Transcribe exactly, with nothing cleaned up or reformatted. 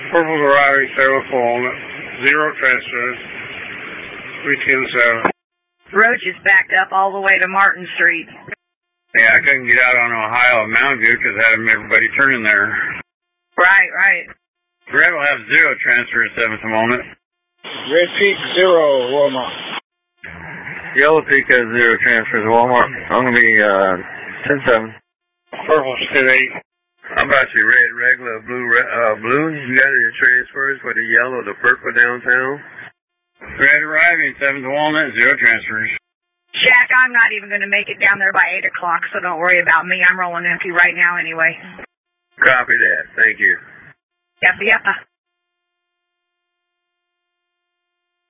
Purple's arriving, seven full, zero transfers, three ten seven. Roach is backed up all the way to Martin Street. Yeah, I couldn't get out on Ohio and Mountain View because I had everybody turning there. Right, right. Red will have zero transfers, seven at the moment. Red Peak, zero, Walmart. Yellow Peak has zero transfers, Walmart. I'm going to be uh, ten seven. Purple's ten eight. I'm about you, red, regular, blue, uh, blue. You got your transfers for the yellow, the purple downtown? Red arriving, seven to Walnut, zero transfers. Jack, I'm not even going to make it down there by eight o'clock, so don't worry about me. I'm rolling empty right now anyway. Copy that. Thank you. Yep, yep.